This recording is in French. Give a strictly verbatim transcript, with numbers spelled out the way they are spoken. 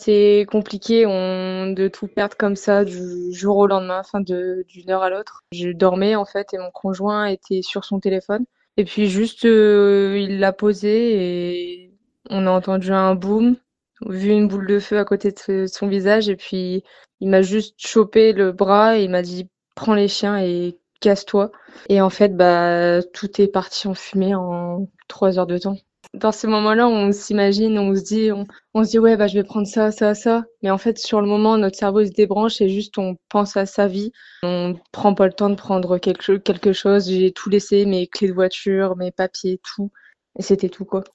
C'est compliqué on de tout perdre comme ça du jour au lendemain, enfin de d'une heure à l'autre. Je dormais en fait et mon conjoint était sur son téléphone et puis juste, heu, il l'a posé et on a entendu un boum, vu une boule de feu à côté de de son visage et puis il m'a juste chopé le bras et il m'a dit: «Prends les chiens et casse-toi» et en fait, bah, tout est parti en fumée en trois heures de temps. Dans ces moments-là, on s'imagine, on se dit on on se dit: «Ouais, bah, je vais prendre ça, ça, ça», mais en fait, sur le moment, notre cerveau, il se débranche et juste on pense à sa vie. On prend pas le temps de prendre quelque cho quelque chose. J'ai tout laissé, mes clés de voiture, mes papiers, tout et c'était tout, quoi.